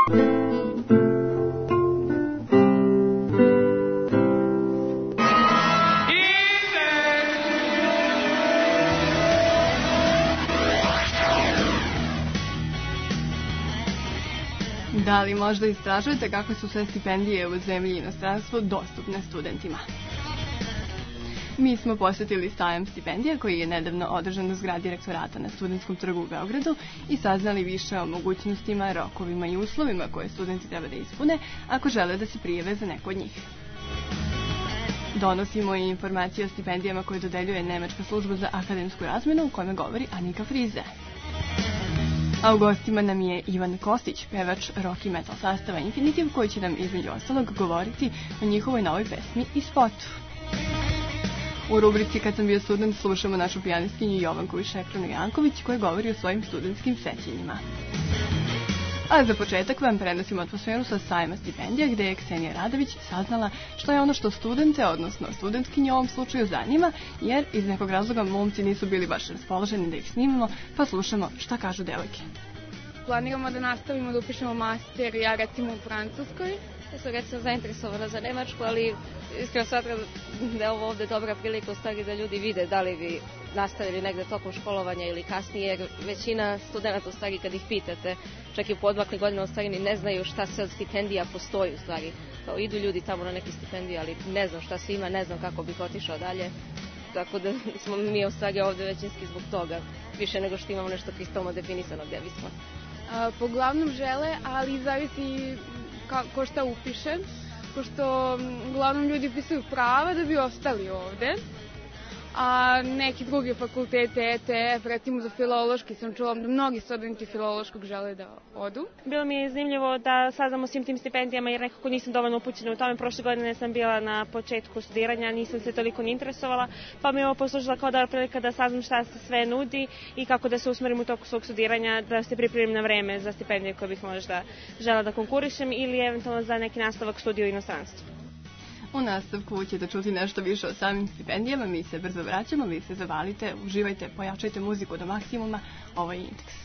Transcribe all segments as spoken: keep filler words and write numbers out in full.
Da li možda istražujete kakve su sve stipendije u zemlji i inostranstvu dostupne studentima? Mi smo posjetili sajam stipendija koji je nedavno održan u zgradi rektorata na Studentskom trgu u Beogradu i saznali više o mogućnostima, rokovima i uslovima koje studenti treba da ispune ako žele da se prijave za neko od njih. Donosimo i informacije o stipendijama koje dodeljuje Nemačka služba za akademsku razmenu u kojoj govori Anika Frize. A u gostima nam je Ivan Kostić, pevač rock i metal sastava Infinitiv, koji će nam između ostalog govoriti o njihovoj novoj pesmi i spotu. U rubrici Kad sam bio student slušamo našu pijanistkinju Jovanku Višekranu Janković koja govori o svojim studentskim sećanjima. A za početak vam prenosimo atmosferu sa sajma stipendija gde je Ksenija Radović saznala što je ono što studente, odnosno studentkinje u ovom slučaju zanima, jer iz nekog razloga momci nisu bili baš raspoloženi da ih snimimo, pa slušamo šta kažu devojke. Planiramo da nastavimo da upišemo master, ja recimo u Francuskoj. Ja sam recimo zainteresovana za Nemačku, ali iskreno smatram da je ovo ovde dobra prilika u stvari da ljudi vide da li bi nastavili negde tokom školovanja ili kasnije, jer većina studenta u stvari kad ih pitate, čak i u podvakli godina u stvari ni ne znaju šta se od stipendija postoji u stvari. Kao idu ljudi tamo na neke stipendije, ali ne znam šta se ima, ne znam kako bih otišao dalje. Tako da smo mi u stvari ovde većinski zbog toga, više nego što imamo nešto kristalno definisano gde bismo. Po uglavnom žele, ali zavisi ko šta upiše, pošto uglavnom ljudi upisuju prava da bi ostali ovde, a neki drugi fakultete, E T F, recimo za filološki, sam čula da mnogi studenti filološkog žele da odu. Bilo mi je zanimljivo da saznam o svim tim stipendijama jer nekako nisam dovoljno upućena u tome. Prošle godine sam bila na početku studiranja, nisam se toliko ni interesovala, pa mi je ovo poslužila kao dobra prilika da saznam šta se sve nudi i kako da se usmerim u toku svog studiranja, da se pripremim na vreme za stipendije koje bih možda žela da konkurišem ili eventualno za neki nastavak studija u inostranstvu. U nastavku ćete čuti nešto više o samim stipendijama, mi se brzo vraćamo, vi se zavalite, uživajte, pojačajte muziku do maksimuma, ovo je Indeks.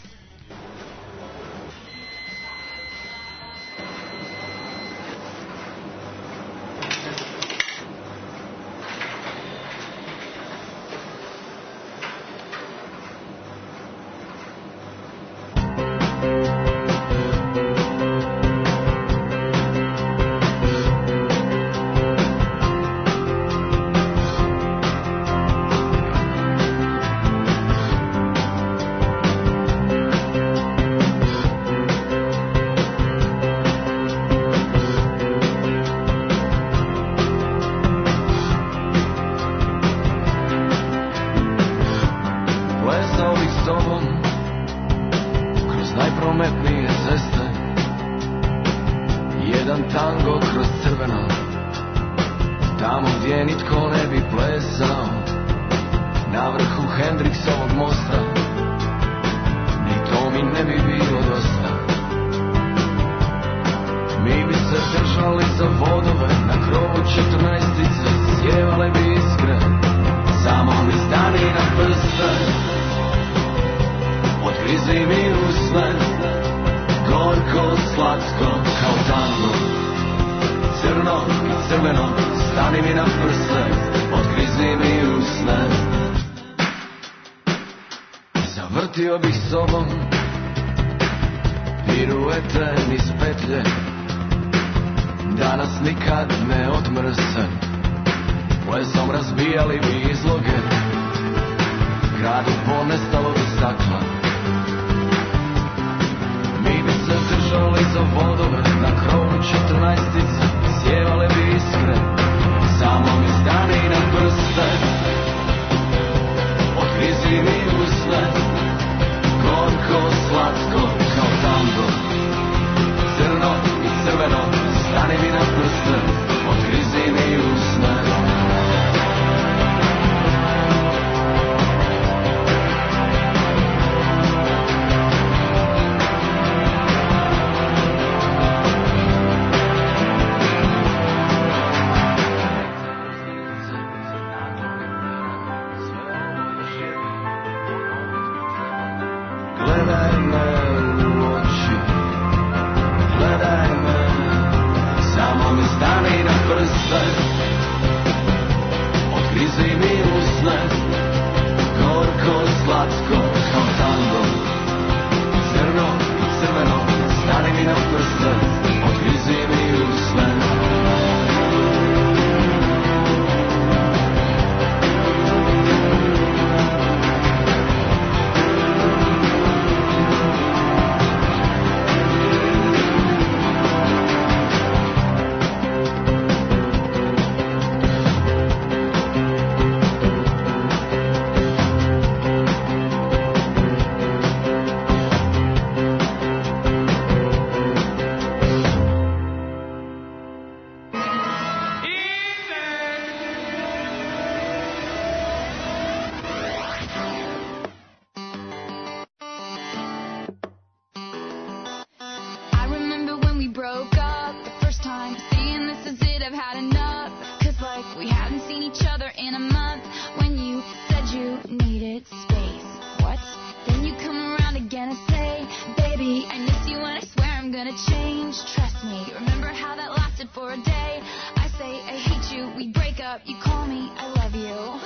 broke up the first time, saying this is it, I've had enough. Cause like we hadn't seen each other in a month. When you said you needed space, what? Then you come around again and say, baby, I miss you and I swear I'm gonna change. Trust me, remember how that lasted for a day? I say I hate you, we break up, you call me, I love you.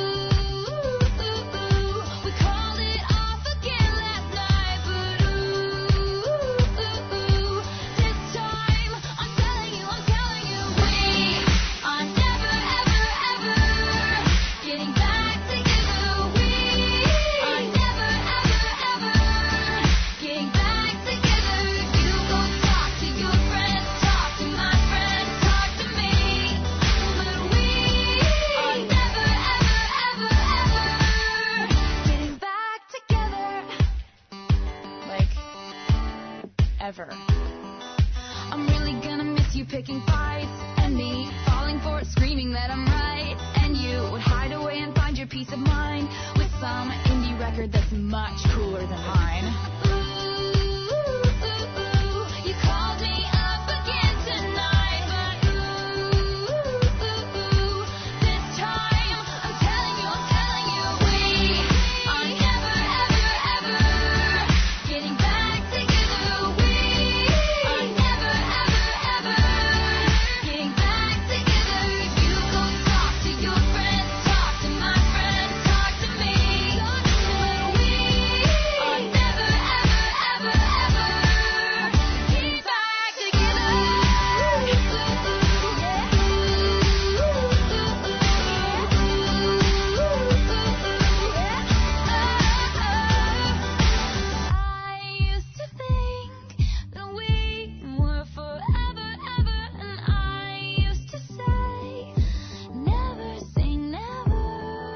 Ever. I'm really gonna miss you picking fights and me falling for it, screaming that I'm right. And you would hide away and find your peace of mind with some indie record that's much cooler than mine. You called me up again tonight, but ooh, this time I'm telling you, I'm telling you, we are never, ever, ever getting back together. We are never, ever, ever getting back together. You go talk to your friends, talk to my friends, talk to me. We are never, ever, ever, ever getting back together. I used to think that we were forever, ever, and I used to say, never say never.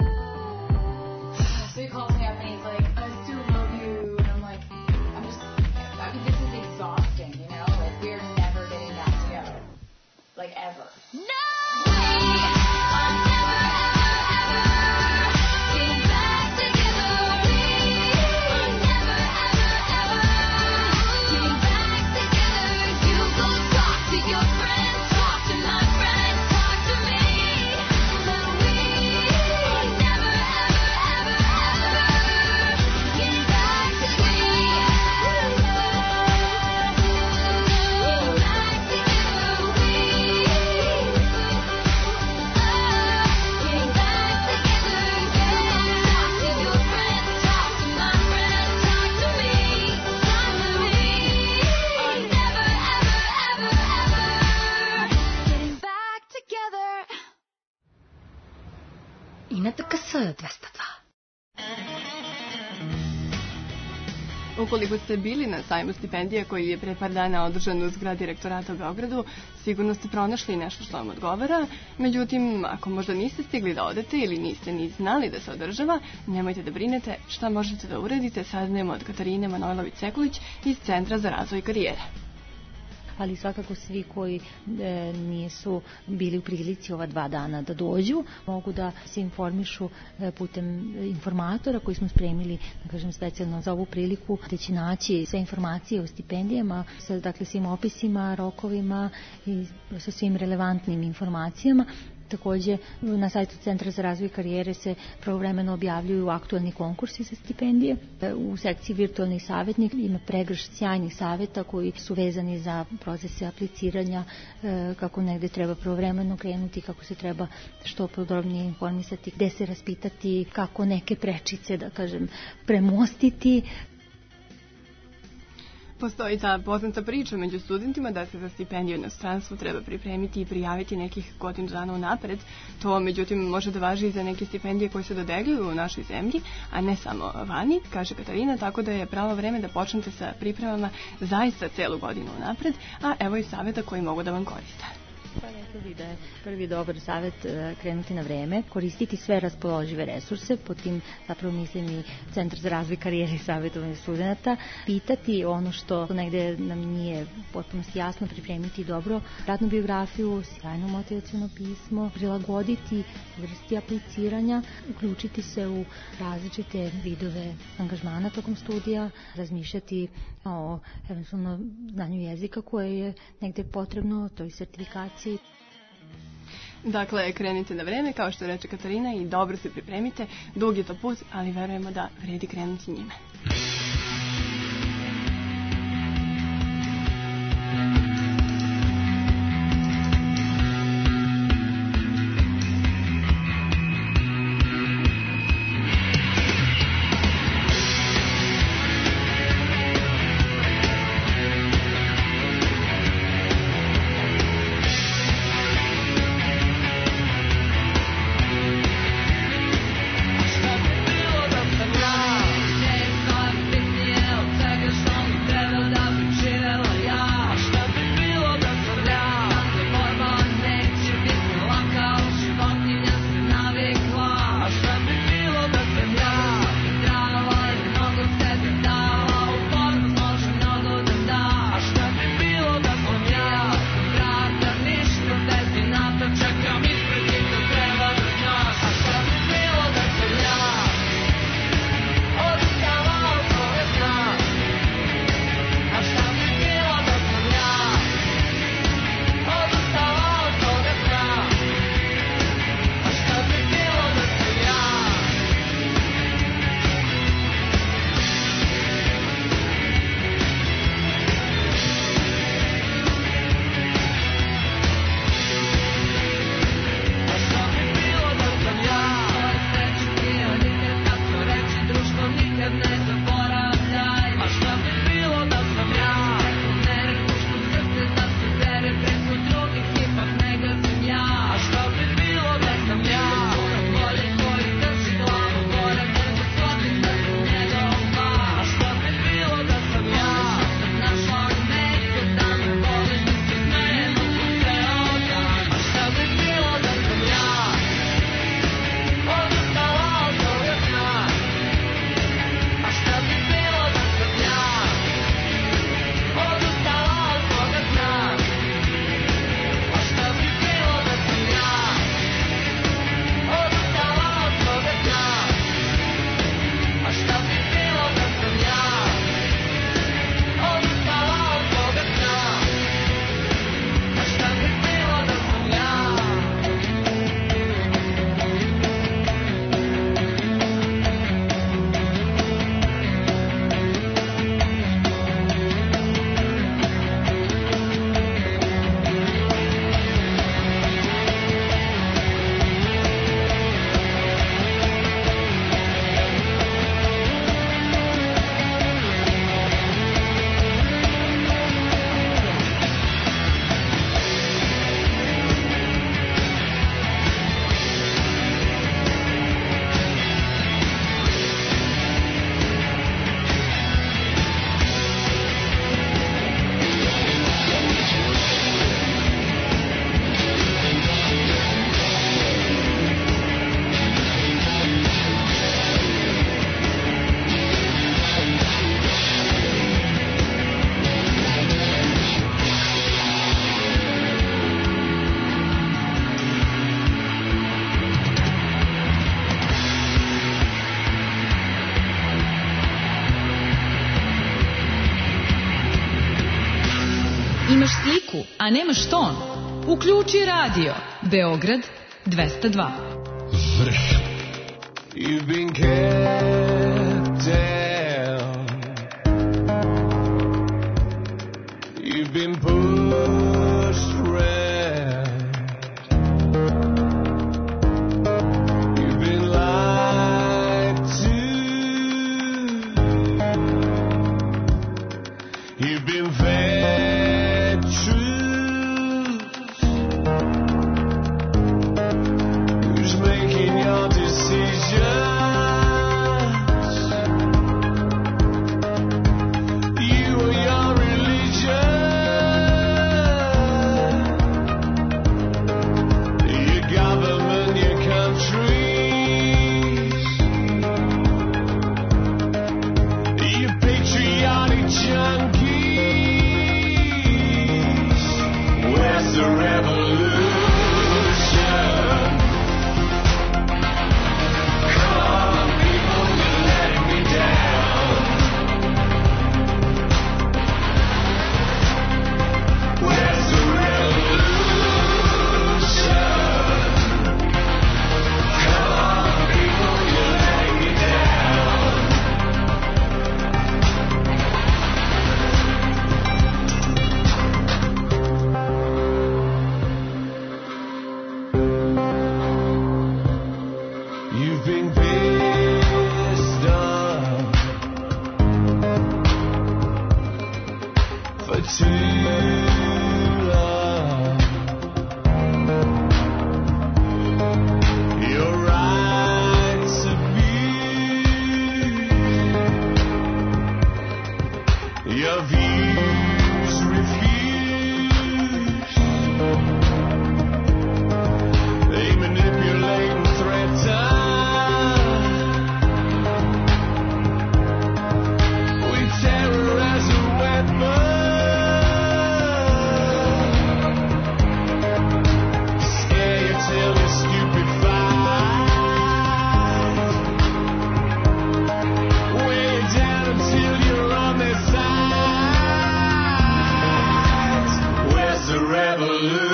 So he calls me up and he's like, I still love you, and I'm like, I'm just, I mean, this is exhausting, you know, like we're never getting back together, like ever. No! We are never, ever, ever getting back together. We are never, ever, ever getting back together. You go talk to your friends, talk to my friends, talk to me. But we are never, ever, ever, ever getting back together. Getting back together. We getting back together. Talk to your friends, talk to my friends, talk to me. Talk to me. Are never, ever, ever, ever getting back together. Ината къса двеста два. Ukoliko ste bili na sajmu stipendija koji je pre par dana održan u zgradi rektorata u Beogradu, sigurno ste pronašli nešto što vam odgovara. Međutim, ako možda niste stigli da odete ili niste ni znali da se održava, nemojte da brinete. Šta možete da uradite, saznajemo od Katarine Manojlović-Sekulić iz Centra za razvoj karijere. Ali svakako svi koji e, nisu bili u prilici ova dva dana da dođu, mogu da se informišu e, putem informatora koji smo spremili, da kažem, specijalno za ovu priliku, gde će naći sve informacije o stipendijama, sa dakle, svim opisima, rokovima i sa svim relevantnim informacijama. Takođe, na sajtu Centra za razvoj karijere se pravovremeno objavljuju aktualni konkursi za stipendije. U sekciji virtualni savjetnik ima pregrš sjajnih savjeta koji su vezani za procese apliciranja, kako negde treba pravovremeno krenuti, kako se treba što podrobnije informisati, gde se raspitati, kako neke prečice, da kažem, premostiti. Postoji ta poznata priča među studentima da se za stipendiju u inostranstvu treba pripremiti i prijaviti nekih godinu dana unapred. To, međutim, može da važi i za neke stipendije koje se dodeljuju u našoj zemlji, a ne samo vani, kaže Katarina, tako da je pravo vreme da počnete sa pripremama zaista celu godinu unapred, a evo i savjeta koji mogu da vam koriste. Prvi da je prvi dobar savjet krenuti na vreme, koristiti sve raspoložive resurse, po tim zapravo mislim i Centar za razvoj karijere i savjetovanje studenta, pitati ono što negde nam nije potpuno jasno, pripremiti dobro radnu biografiju, sjajno motivaciono pismo, prilagoditi vrsti apliciranja, uključiti se u različite vidove angažmana tokom studija, razmišljati o eventualno znanju jezika koje je negde potrebno, toj sertifikaciji. Dakle, krenite na vreme, kao što reče Katarina, i dobro se pripremite. Dug je to put, ali verujemo da vredi krenuti njime. Imaš sliku, a nemaš ton? Uključi radio. Beograd dvesta dva. Vrh. You've been kept down. You've been pushed around. You've been lied to. You've been fed truths. Who's making your decisions? You or your religion? for too long. Your rights abused, your views refused. They manipulate and threaten. We terrorize a weapon. Scare you till you're stupefied. Weigh you down until you're on their side. Where's the revolution?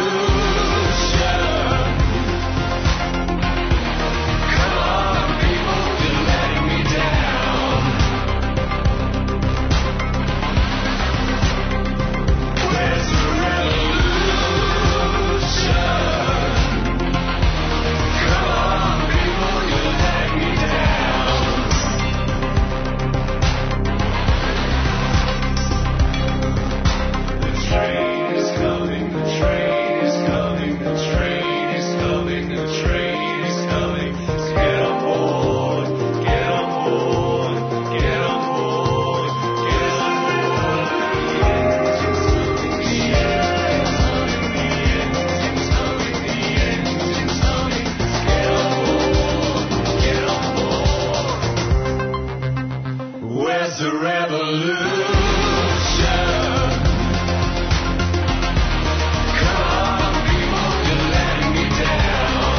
Come on, people, you're letting me down. Where's the revolution? Come on, people, you're letting me down. The train is coming, the train is coming, the train is coming, the train is coming. Get on board, get on board, get on board, get on board. The engine's humming, the engine's humming, the engine's humming, the engine's humming. Get on board, get on board. Where's the revolution? Come on, people, you're letting me down.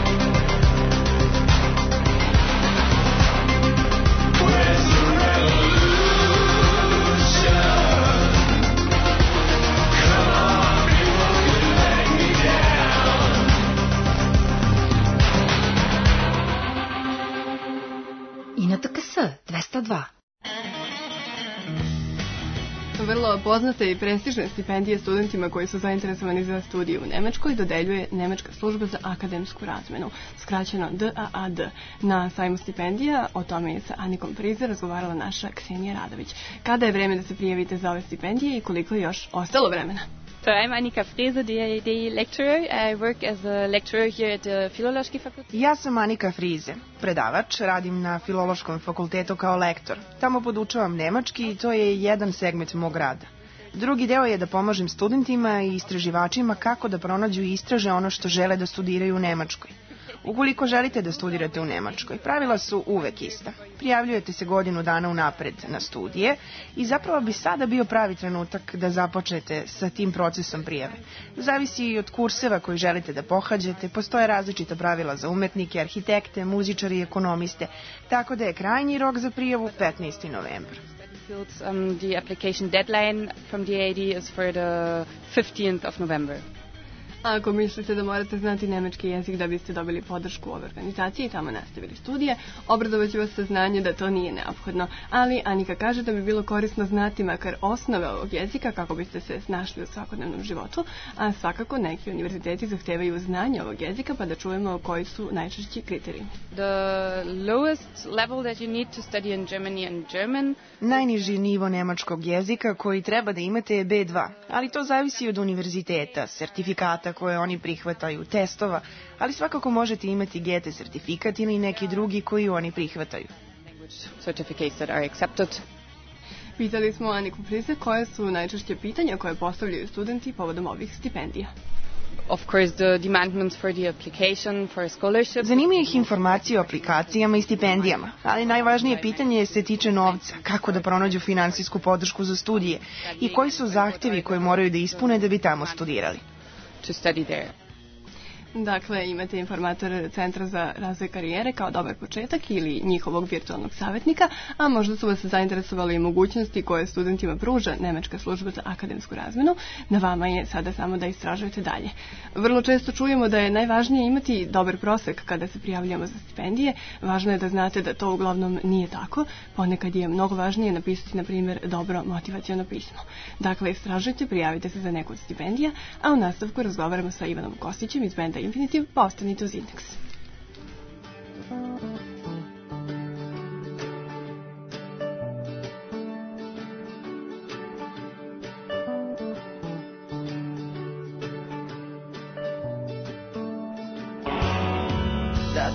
Where's the revolution? Come on, people, you're letting me down. I na T K S dvesta dva. Vrlo poznate i prestižne stipendije studentima koji su zainteresovani za studiju u Nemačkoj dodeljuje Nemačka služba za akademsku razmenu, skraćeno D A A D. Na sajmu stipendija o tome je sa Anikom Frize razgovarala naša Ksenija Radović. Kada je vreme da se prijavite za ove stipendije i koliko je još ostalo vremena? So I'm Annika Frese, the D A D lecturer. I work as a lecturer here at the Philološki fakultet. Ja sam Anika Frize, predavač, radim na Filološkom fakultetu kao lektor. Tamo podučavam nemački i to je jedan segment mog rada. Drugi deo je da pomažem studentima i istraživačima kako da pronađu i istraže ono što žele da studiraju u Nemačkoj. Ukoliko želite da studirate u Nemačkoj, pravila su uvek ista. Prijavljujete se godinu dana unapred na studije i zapravo bi sada bio pravi trenutak da započnete sa tim procesom prijave. Zavisi i od kurseva koji želite da pohađate, postoje različita pravila za umetnike, arhitekte, muzičari i ekonomiste, tako da je krajnji rok za prijavu petnaesti novembar. Um, the application deadline from D A D is for the fifteenth of November. Ako mislite da morate znati nemački jezik da biste dobili podršku ove organizacije i tamo nastavili studije, obradovaće vas saznanje da to nije neophodno, ali Anika kaže da bi bilo korisno znati makar osnove ovog jezika kako biste se snašli u svakodnevnom životu, a svakako neki univerziteti zahtevaju znanje ovog jezika, pa da čujemo koji su najčešći kriterijumi. The lowest level that you need to study in Germany and German. Najniži nivo nemačkog jezika koji treba da imate je B dva, ali to zavisi od univerziteta, sertifikata koje oni prihvataju, testova, ali svakako možete imati G E T E sertifikat ili neki drugi koji oni prihvataju. Certificates that are accepted. Pitali smo Aniku Frize koje su najčešće pitanja koje postavljaju studenti povodom ovih stipendija. Of course, the demandments for the application for scholarship. Zanimaju ih informacije o aplikacijama i stipendijama, ali najvažnije pitanje se tiče novca, kako da pronađu finansijsku podršku za studije i koji su zahtevi koje moraju da ispune da bi tamo studirali. To study there. Dakle, imate informator Centra za razvoj karijere kao dobar početak ili njihovog virtualnog savjetnika, a možda su vas zainteresovali i mogućnosti koje studentima pruža Nemačka služba za akademsku razmenu. Na vama je sada samo da istražujete dalje. Vrlo često čujemo da je najvažnije imati dobar prosek kada se prijavljamo za stipendije. Važno je da znate da to uglavnom nije tako. Ponekad je mnogo važnije napisati, na primjer, dobro motivaciono pismo. Dakle, istražujte, prijavite se za neku od stipendija, a u nastavku razgovaramo sa Ivanom Kostićem iz benda Infinitiv, pa ostanite uz Indeks.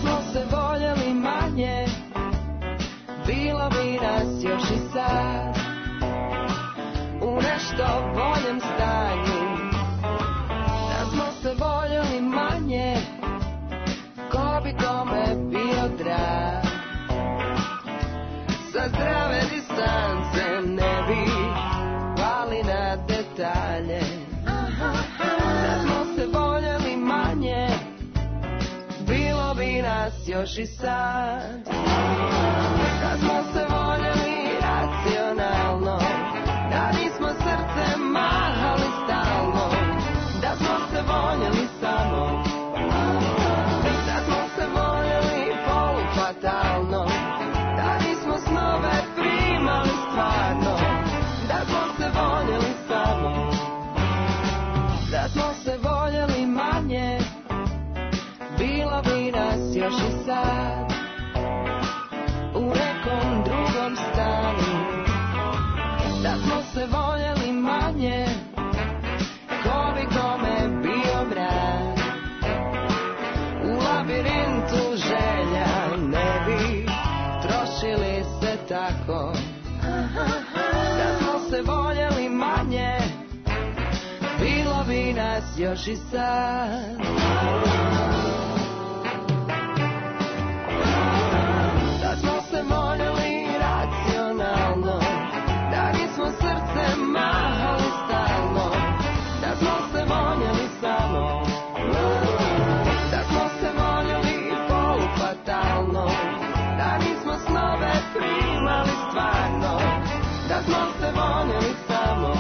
smo se voljeli manje, bilo bi nas još i sad u nešto boljem stanju. Da smo se voljeli manje, ko bi kome bio drag. Sa zdrave distance ne bi pali na detalje. Da smo se voljeli manje, bilo bi nas još i sad. Da smo se voljeli racionalno, da nismo srce mahali stalno. Da smo se voljeli samo, da smo se voljeli polufatalno, da nismo snove primali stvarno. Da smo se voljeli samo, da smo se voljeli manje, bilo bi nas još i sad u nekom drugom stanu. Da smo se voljeli manje, ko bi kome bio vrag. U labirintu želja ne bi trošili se tako. Da smo se voljeli manje, bilo bi nas još i sad. Da smo se voljeli racionalno, da nismo srce mahali stalno. Da smo se voljeli samo, da smo se voljeli polufatalno, da nismo snove primali stvarno. Da smo se voljeli samo.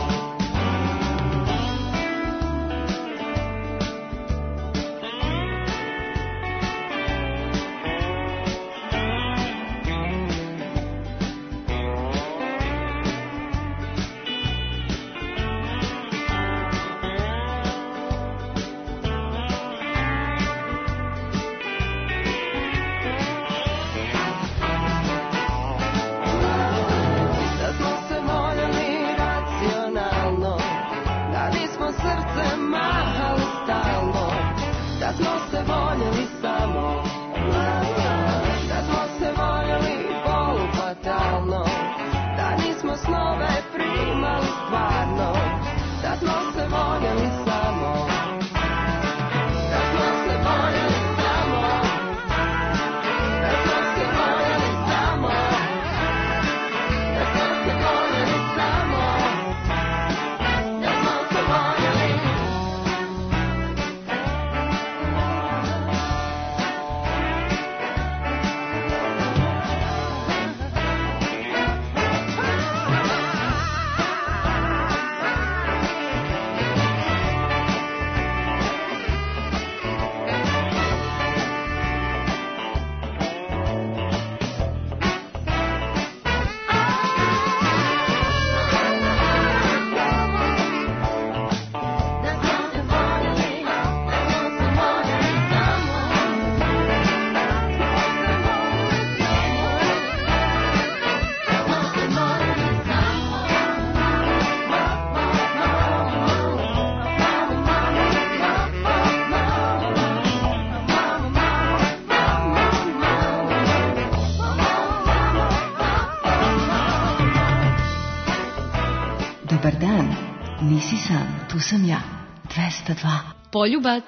Dobar dan, nisi sam, tu sam ja, dvesta dva. Poljubac.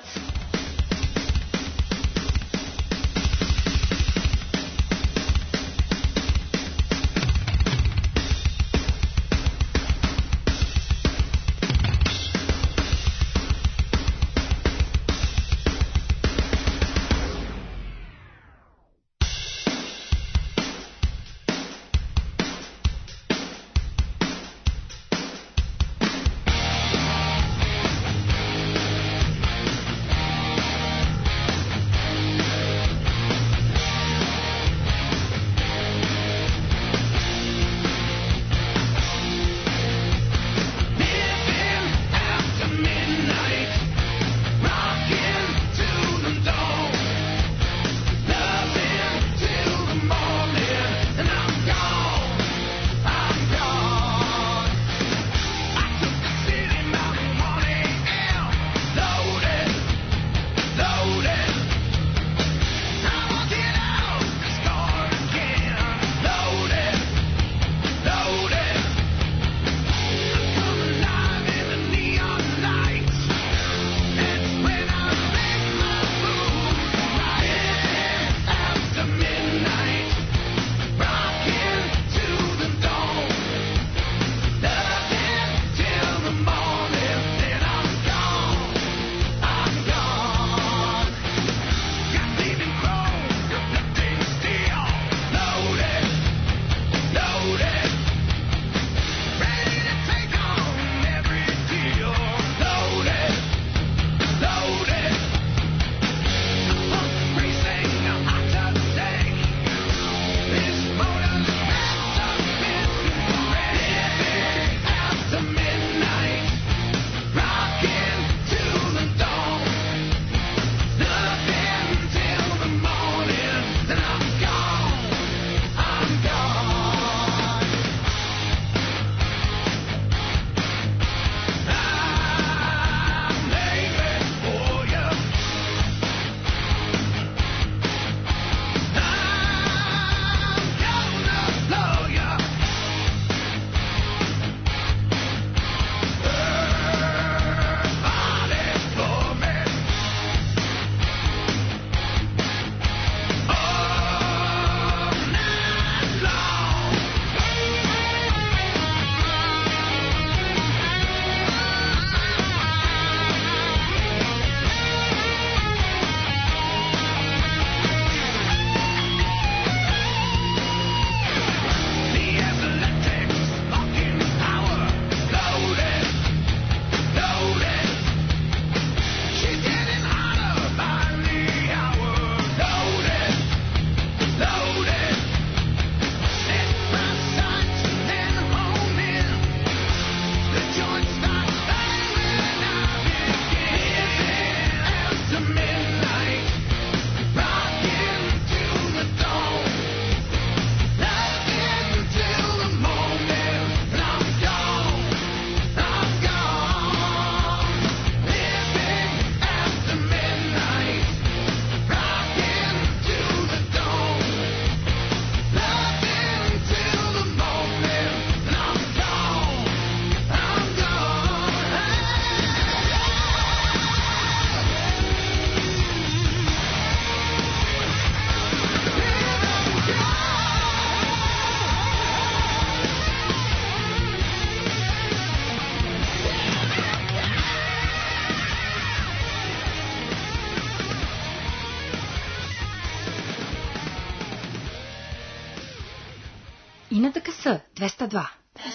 на Д К С двеста два.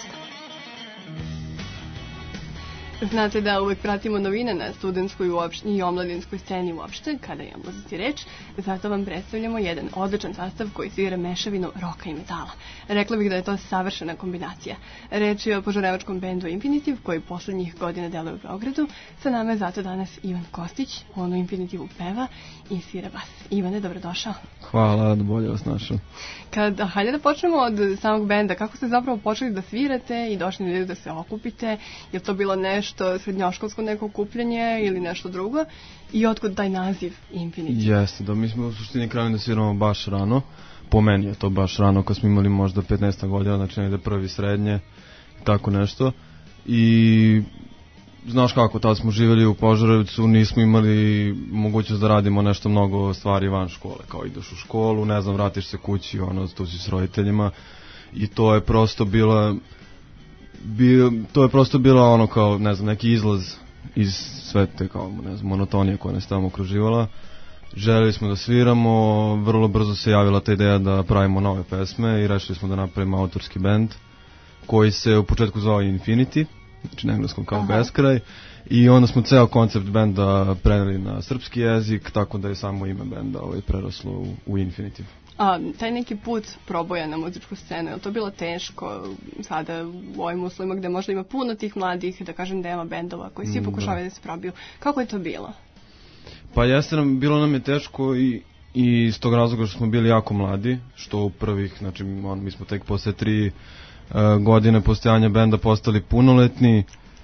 Znate da uvek pratimo novine na studentskoj uopšte i omladinskoj sceni uopšte, kada je o muzici reč, zato vam predstavljamo jedan odličan sastav koji svira mešavinu roka i metala. Rekla bih da je to savršena kombinacija. Reč je o požarevačkom bendu Infinitiv, koji poslednjih godina deluje u Beogradu. Sa nama je zato danas Ivan Kostić, on u Infinitivu peva i svira bas. Ivane, dobrodošao. Hvala, bolje vas našao. Kad, hajde da počnemo od samog benda. Kako ste zapravo počeli da svirate i došli na ideju da se okupite? Je to bilo nešto srednjoškolsko neko okupljanje ili nešto drugo? I otkud taj naziv Infinitiv? Jeste, da mi smo u suštini krenuli da sviramo baš rano. Po meni je to baš rano, kad smo imali možda petnaest godina, znači negde prvi srednje, tako nešto. I znaš kako, tad smo živjeli u Požarevcu, nismo imali mogućnost da radimo nešto mnogo stvari van škole, kao ideš u školu, ne znam, vratiš se kući, ono, tu si s roditeljima i to je prosto bila, bio, to je prosto bila ono kao, ne znam, neki izlaz iz sve te kao, ne znam, monotonije koja nas tamo okruživala. Željeli smo da sviramo, vrlo brzo se javila ta ideja da pravimo nove pesme i rešili smo da napravimo autorski bend koji se u početku zvao Infinity, znači na engleskom kao Aha. beskraj, i onda smo ceo koncept benda preneli na srpski jezik, tako da je samo ime benda ovaj, preraslo u, u Infinitiv. A taj neki put proboja na muzičku scenu, je li to bilo teško sada u ovim uslovima gde možda ima puno tih mladih, da kažem, dema bendova koji svi pokušavaju da se probiju? Kako je to bilo? Pa jeste nam, bilo nam je teško i, i iz tog razloga što smo bili jako mladi, što u prvih, znači on, mi smo tek posle tri uh, godine postojanja benda postali punoletni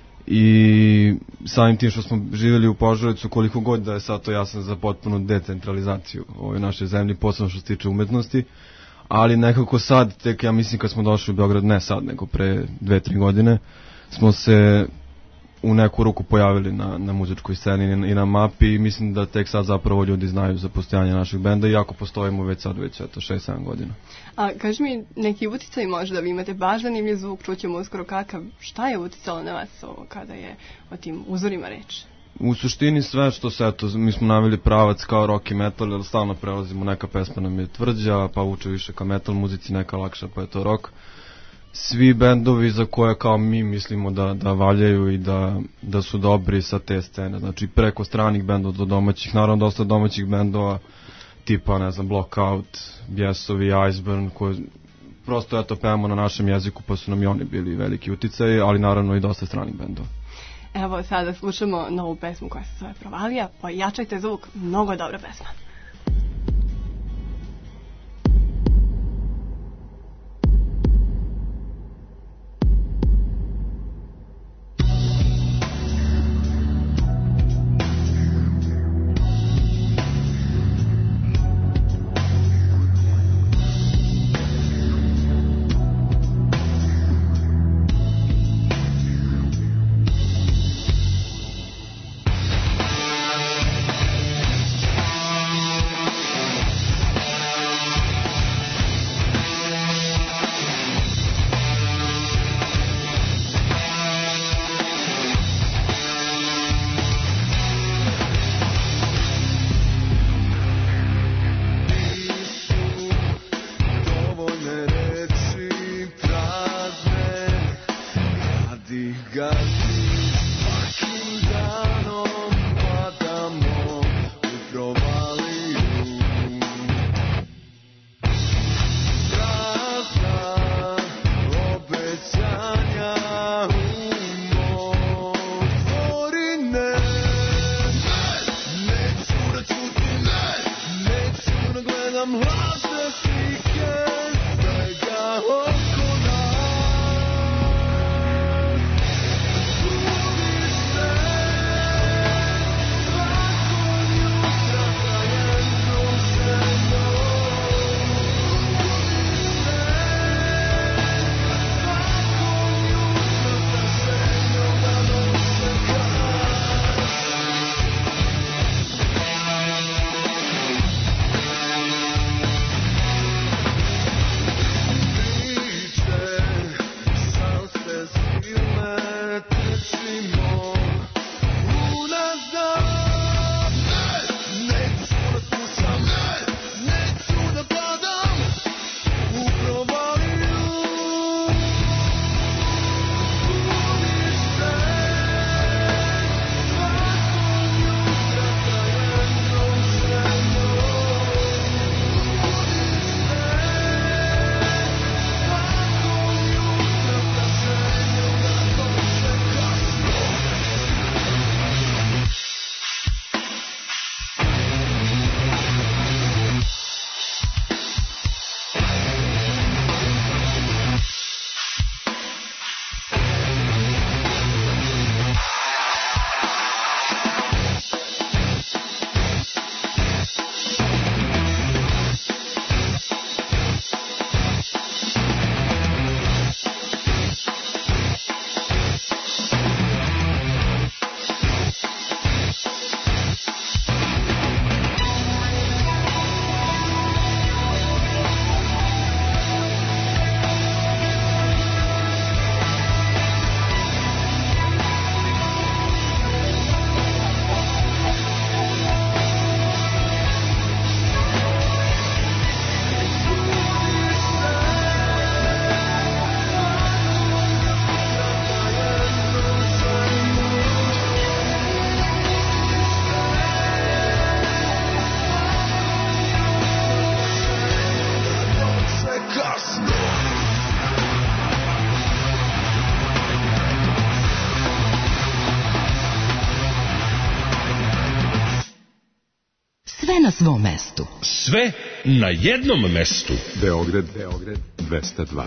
i samim tim što smo živjeli u Požarevcu, koliko god da je sad to jasan za potpunu decentralizaciju u ovoj našoj zemlji, posebno što se tiče umetnosti, ali nekako sad, tek ja mislim kad smo došli u Beograd, ne sad, nego pre dve, tri godine, smo se u neku ruku pojavili na, na muzičkoj sceni i na mapi i mislim da tek sad zapravo ljudi znaju za postojanje našeg benda, iako postojimo već sad već eto šest sedam godina. A kaži mi neki uticaj možda, vi imate baš zanimljiv zvuk, čućemo uskoro kakav, šta je uticalo na vas ovo kada je o tim uzorima reč? U suštini sve što se, eto, mi smo navili pravac kao rock i metal, jer stalno prelazimo, neka pesma nam je tvrđa, pa uče više ka metal muzici, neka lakša, pa je to rock. Svi bendovi za koje kao mi mislimo da, da valjaju i da, da su dobri sa te scene, znači preko stranih bendova do domaćih, naravno dosta domaćih bendova tipa, ne znam, Blockout, Bjesovi, Iceburn, koji prosto eto pevamo na našem jeziku pa su nam i oni bili veliki uticaj, ali naravno i dosta stranih bendova. Evo sada slušamo novu pesmu koja se zove Provalija, pojačajte zvuk, mnogo dobra pesma. We'll be right back. Sve na svom mestu. Sve na jednom mestu. Beograd, Beograd, dvesta dva.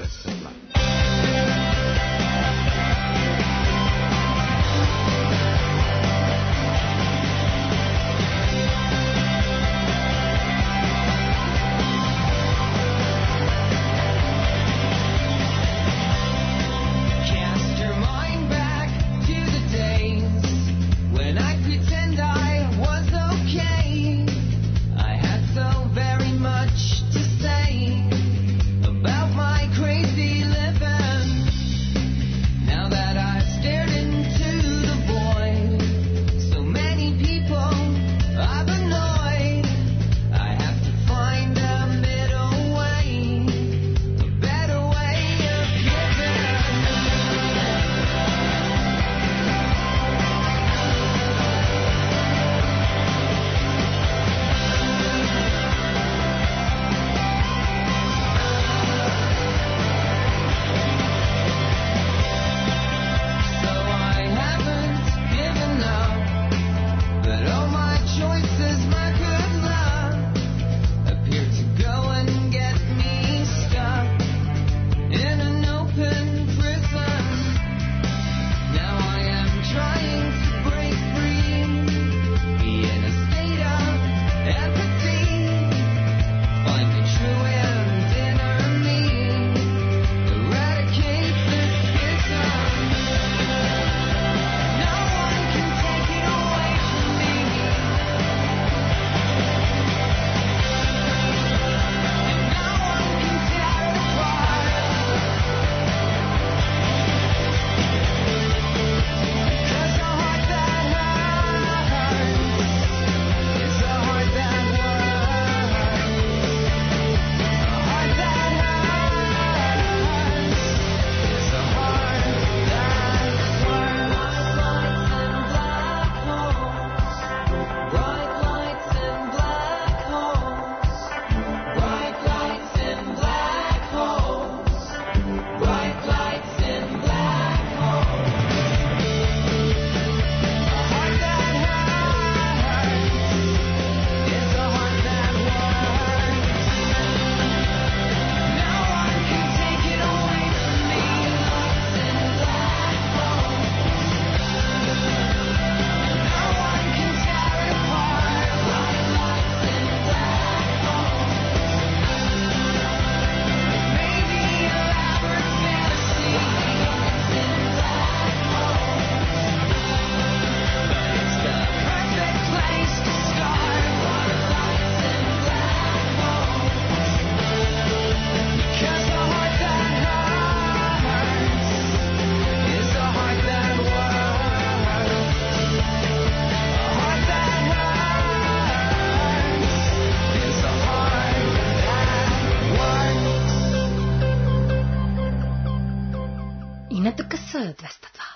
dvesta dva.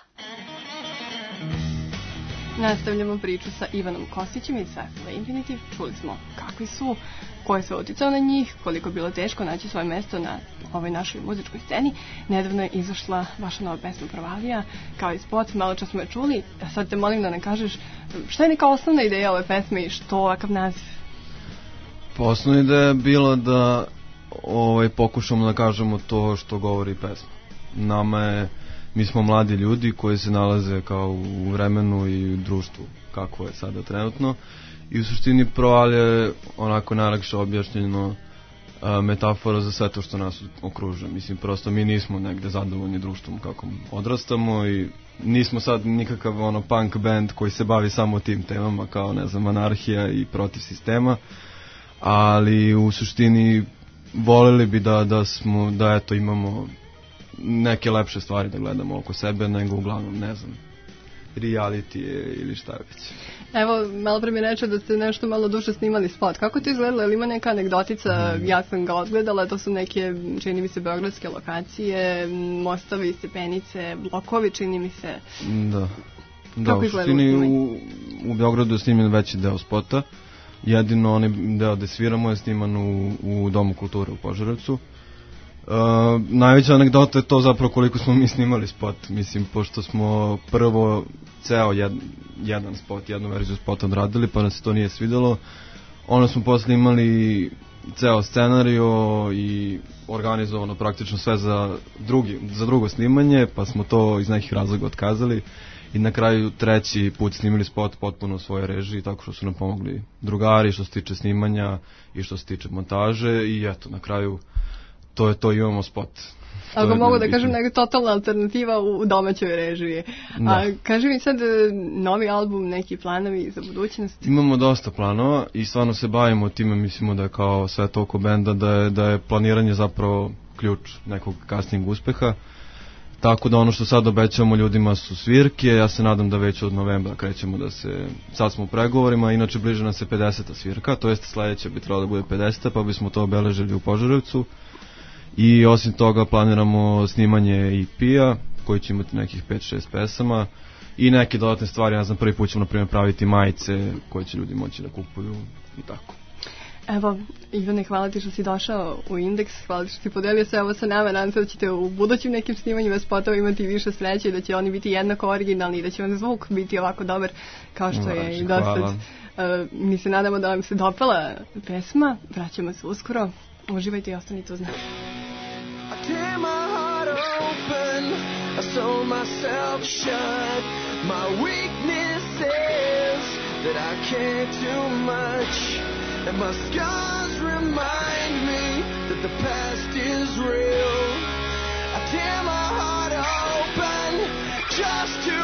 Nastavljamo priču sa Ivanom Kostićem iz Festivala Infinitiv. Čuli smo kakvi su, ko je sve uticao na njih, koliko je bilo teško naći svoje mesto na ovoj našoj muzičkoj sceni. Nedavno je izašla vaša nova pesma Provalija, kao i spot, malo čas smo je čuli. A sad te molim da ne kažeš šta je neka osnovna ideja ove pesme i što ovakav naziv? Pa osnovna ideja je bila da ovaj, pokušamo da kažemo to što govori pesma. Nama je, mi smo mladi ljudi koji se nalaze kao u vremenu i u društvu kako je sada trenutno i u suštini Provalija je onako najlakše objašnjeno a, metafora za sve to što nas okružuje. Mislim, prosto mi nismo negde zadovoljni društvom kako odrastamo i nismo sad nikakav ono punk band koji se bavi samo tim temama kao, ne znam, anarhija i protiv sistema, ali u suštini voleli bi da, da smo, da eto imamo neke lepše stvari da gledamo oko sebe, nego uglavnom, ne znam, reality ili šta već. Evo, malo pre mi reče da ste nešto malo duže snimali spot. Kako to izgledalo? Ili ima neka anegdotica? Mm. Ja sam ga odgledala, to su neke, čini mi se, beogradske lokacije, mostovi, stepenice, blokovi, čini mi se. Da, da, u suštini u, u Beogradu je snimljen veći deo spota. Jedino onaj deo gde sviramo je sniman u, u Domu kulture u Požarevcu. Uh, najveća anegdota je to zapravo koliko smo mi snimali spot. Mislim, pošto smo prvo ceo jed, jedan spot, jednu verziju spota odradili, pa nam se to nije svidelo. Onda smo posle imali ceo scenario i organizovano praktično sve za, drugi, za drugo snimanje, pa smo to iz nekih razloga otkazali i na kraju treći put snimili spot potpuno u svojoj režiji, tako što su nam pomogli drugari što se tiče snimanja i što se tiče montaže i eto, na kraju to je to, imamo spot. Ako mogu da kažem, neka totalna alternativa u domaćoj režiji. Da. A kaži mi sad novi album, neki planovi za budućnost? Imamo dosta planova i stvarno se bavimo time, mislimo da je kao sve to oko benda, da je, da je planiranje zapravo ključ nekog kasnijeg uspeha. Tako da ono što sad obećavamo ljudima su svirke, ja se nadam da već od novembra krećemo da se, sad smo u pregovorima, inače bliže nam se pedeseta svirka, to jest sledeća bi trebalo da bude pedeseta, pa bismo to obeležili u Požarevcu. I osim toga planiramo snimanje E P-a koji će imati nekih pet šest pesama i neke dodatne stvari, ja znam, prvi put ćemo na primjer praviti majice koje će ljudi moći da kupuju i tako. Evo, Ivane, hvala ti što si došao u Indeks, hvala ti što si podelio sve ovo sa nama, nadam se da ćete u budućim nekim snimanjima spotova imati više sreće i da će oni biti jednako originalni i da će vam zvuk biti ovako dobar kao što je i dosad. Uh, mi se nadamo da vam se dopala pesma, vraćamo se uskoro, uživajte i ostanite uz nas. Tear my heart open, I sew myself shut. My weakness is that I can't do much, and my scars remind me that the past is real. I tear my heart open just to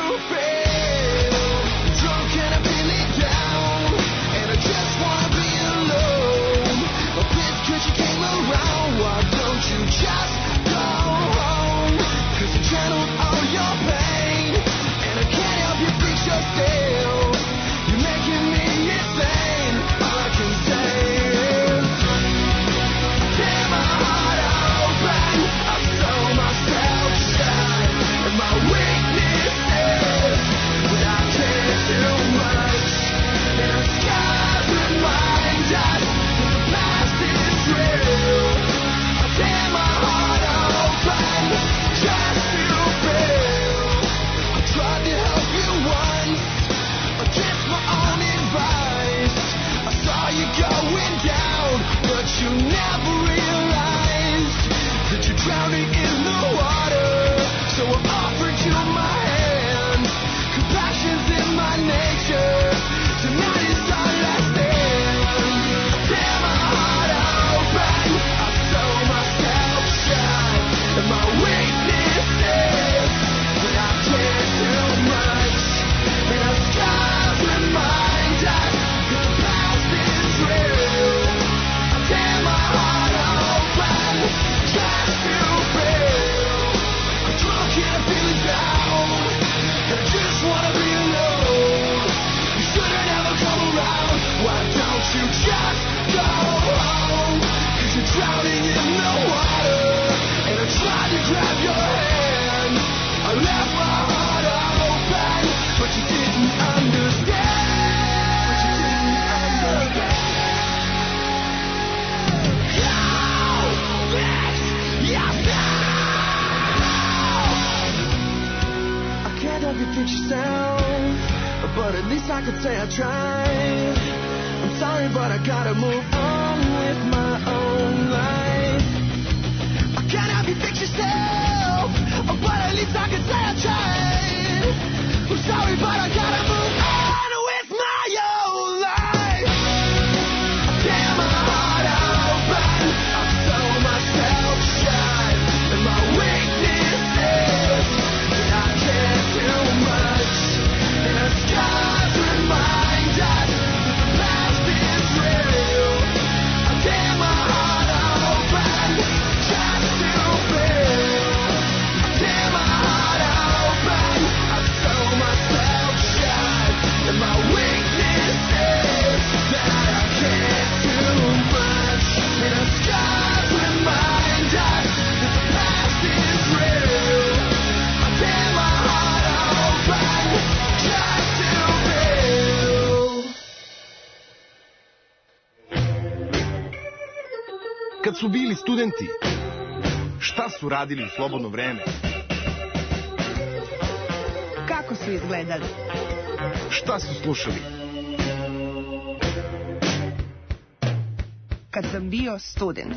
fail. I'm drunk and I'm feeling down, and I just wanna be alone. But this cause you came around, why don't you just go home? Cause you channeled all your pain, and I can't help you fix your still. You're making me insane. All I can say is tear my heart open, I sew myself shut, and my weakness is that I can't do much, and our scars remind us that the past is real. I tear my heart open just to feel. I tried to help you once against my own advice. I saw you going down, but you never realized that you're drowning in the water. So I offered you my hand. Compassion's in my nature. Tonight is our last stand. I tear my heart open, I sew myself shut, and my weakness is that I can't do much, and our scars remind us that the past is real. I tear my heart open just to feel. I'm drunk and I'm feeling down, and I just wanna be alone. You should've never come around, why don't you just go home? Cause you're drowning in the water, and I tried to grab your hand. I left my heart open, but you didn't understand. But you didn't understand. Oh, bitch, yes, I can't help you fix yourself, but at least I could say I tried. I'm sorry, but I gotta move on with my own life. I can't help you fix yourself, but at least I could say I tried. I'm sorry, but I gotta move on with my own life. I tear my heart open, I sew myself shut, and my weakness is that I can't do much, and our scars remind us that the past is real. I tear my heart open just to feel. I tear my heart open, I sew myself shut, and my weakness is that I can't do much, and our scars remind us that the past is real. I tear my heart open just to feel. Kad su bili studenti, šta su radili u slobodno vreme? Kako su izgledali? Šta su slušali? kad sam bio student.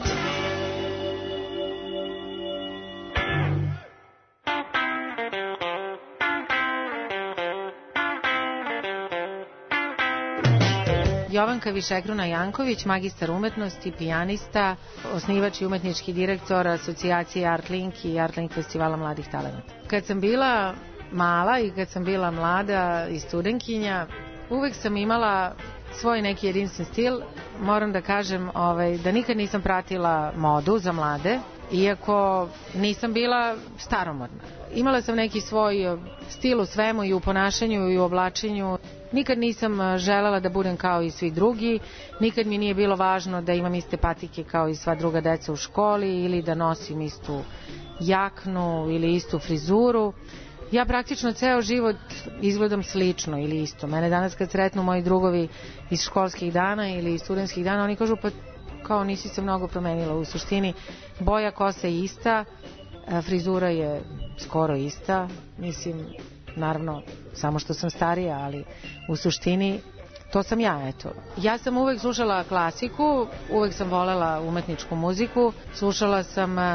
Jovanka Višegruna Janković, magistar umetnosti, pijanista, osnivač i umetnički direktor asocijacije Artlink i Artlink festivala mladih talenata. Kad sam bila mala i kad sam bila mlada i studentkinja, uvek sam imala svoj neki jedinstven stil. Moram da kažem ovaj, da nikad nisam pratila modu za mlade, iako nisam bila staromodna. Imala sam neki svoj stil u svemu, i u ponašanju i u oblačenju. Nikad nisam želela da budem kao i svi drugi, nikad mi nije bilo važno da imam iste patike kao i sva druga deca u školi ili da nosim istu jaknu ili istu frizuru. Ja praktično ceo život izgledam slično ili isto. Mene danas kad sretnu moji drugovi iz školskih dana ili iz studentskih dana, oni kažu pa kao nisi se mnogo promenila. U suštini boja kose je ista, frizura je skoro ista, mislim, naravno samo što sam starija, ali u suštini to sam ja, eto. Ja sam uvek slušala klasiku, uvek sam volela umetničku muziku, slušala sam uh,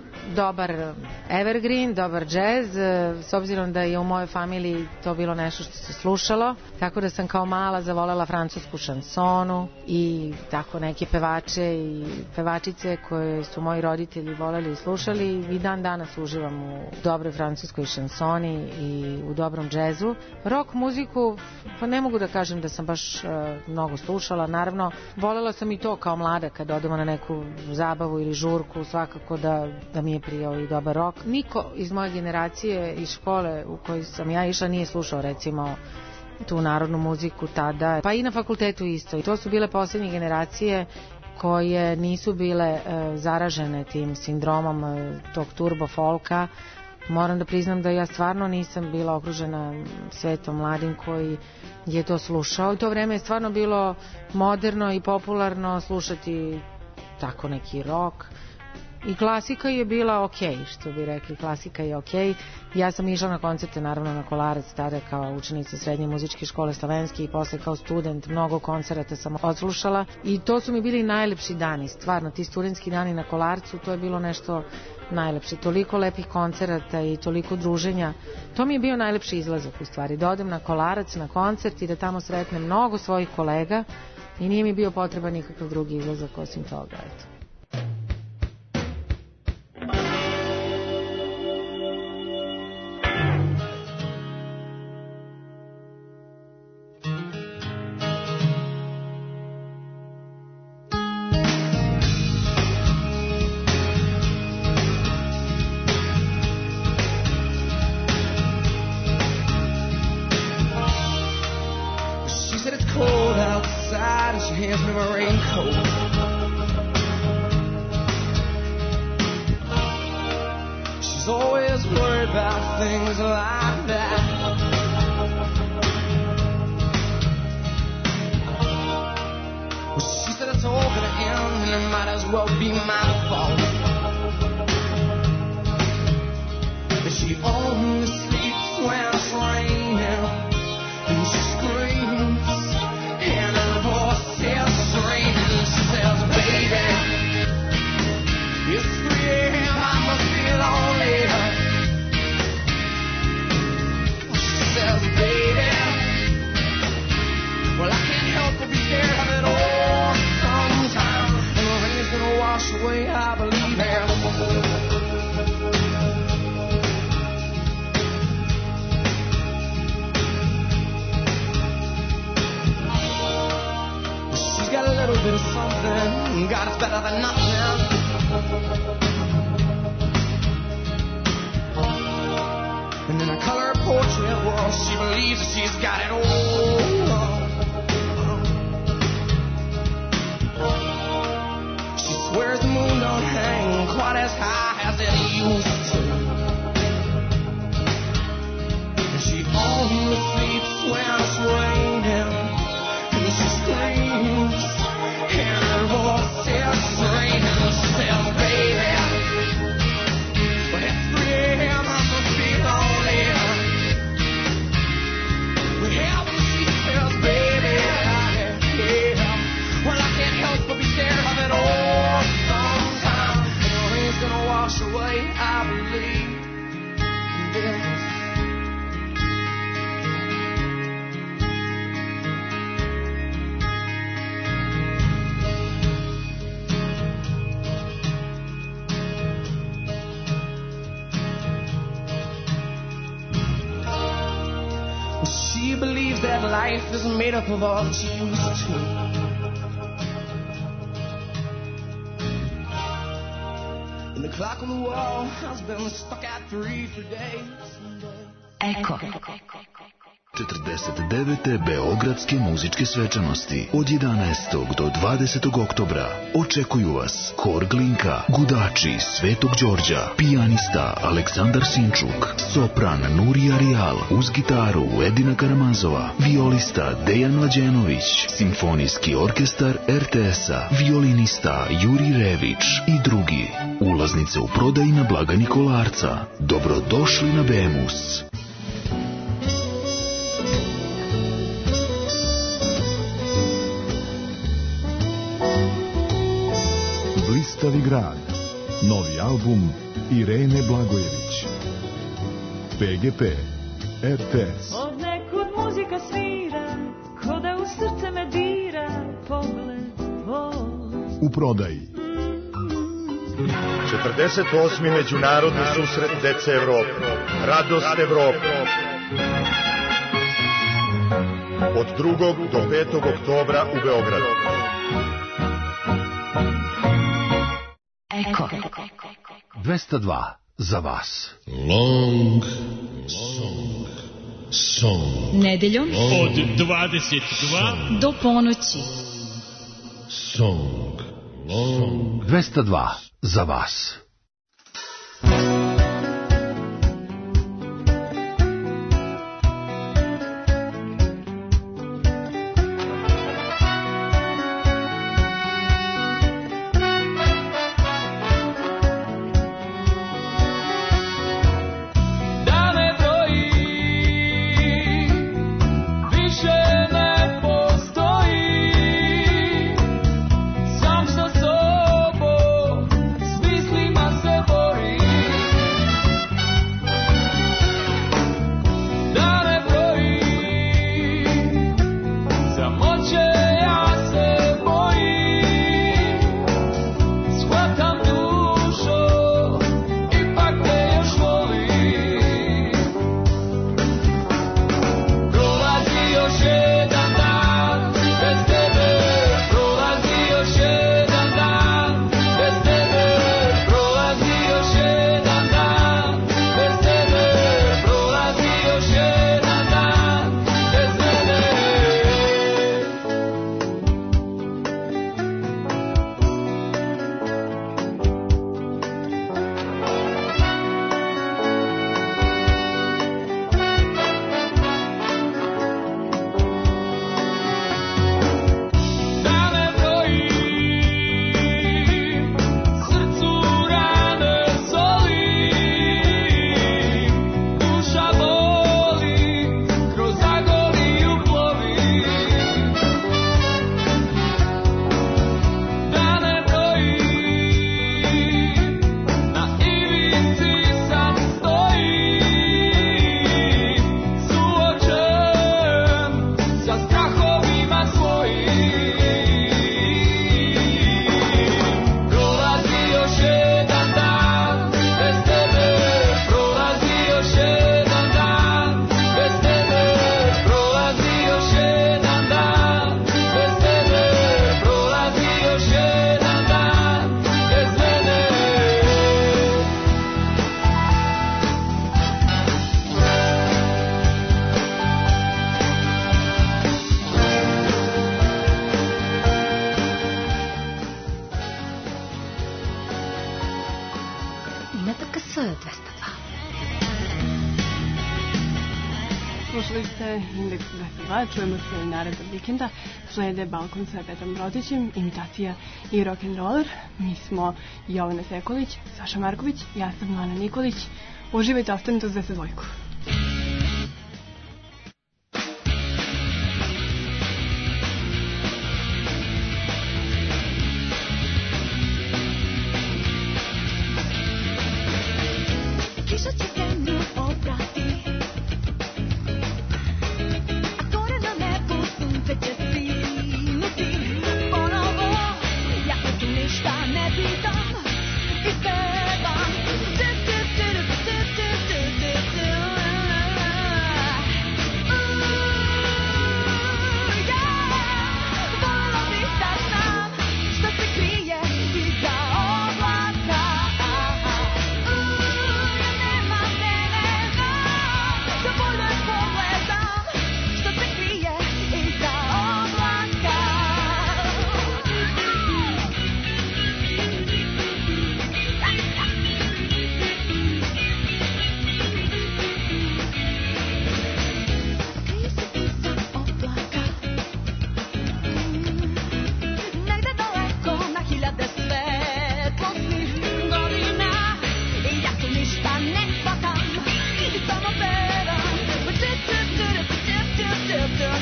dobar evergreen, dobar džez, uh, s obzirom da je u mojoj familiji to bilo nešto što se slušalo, tako da sam kao mala zavolela francusku šansonu i tako neke pevače i pevačice koje su moji roditelji voleli i slušali, i dan danas uživam u dobroj francuskoj šansoni i u dobrom džezu. Rock muziku, pa ne mogu da kažem da sam baš mnogo slušala, naravno volela sam i to kao mlada kad odemo na neku zabavu ili žurku, svakako da, da mi je prijao i dobar rock. Niko iz moje generacije iz škole u kojoj sam ja išla nije slušao recimo tu narodnu muziku tada, pa i na fakultetu isto. I to su bile posljednje generacije koje nisu bile e, zaražene tim sindromom e, tog turbo folka. Moram da priznam da ja stvarno nisam bila okružena svetom mladim koji je to slušao. U to vreme je stvarno bilo moderno i popularno slušati tako neki rock. I klasika je bila okej, što bi rekli, klasika je okej. Ja sam išla na koncerte, naravno na Kolarac, tada kao učenica srednje muzičke škole Slavenski, i posle kao student mnogo koncerata sam odslušala. I to su mi bili najlepši dani, stvarno, ti studentski dani na Kolarcu, to je bilo nešto najlepše. Toliko lepih koncerata i toliko druženja. To mi je bio najlepši izlazak u stvari, da odem na Kolarac, na koncert i da tamo sretnem mnogo svojih kolega i nije mi bio potreban nikakav drugi izlazak osim toga, eto. Help me life is made up of all that you used to. And the clock on the wall has been stuck at three for days. Eko. četrdeset devete Beogradske muzičke svečanosti od jedanaestog do dvadesetog oktobra očekuju vas Hor Glinka, Gudači Svetog Đorđa, pijanista Aleksandar Sinčuk, sopran Nurija Rijal, uz gitaru Edina Karamazova, violista Dejan Mlađenović, simfonijski orkestar er te es-a, violinista Juri Rević i drugi. Ulaznice u prodaji na blagajni Kolarca. Dobrodošli na Bemus. Blistavi grad. Novi album Irene Blagojević. pe ge pe, er te es. Od nekud muzika svira, ko da u srce me dira, pogled tvoj. U prodaji. četrdeset osmi Međunarodni susret dece Evrope. Radost Evrope. Od drugog do petog oktobra u Beogradu. Eko. dvesta dva za vas. Long song. Song. Nedeljom Long od dvadeset dva do ponoći. Song. Long. dvesta dva za vas. Slušali ste Indeks dvesta dva, čujemo se narednog vikenda. Slede Balkon sa Petrom Brotićem, imitacija i rock'n'roller. Mi smo Jovana Sekulić, Saša Marković, ja sam Lana Nikolić. Uživajte, ostanite uz dvesta dva. Kiša će zemlju oprati, a gore na nebu sunce će sinuti. Ponovo, ja od tu ništa ne pitam i pevam.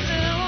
Tell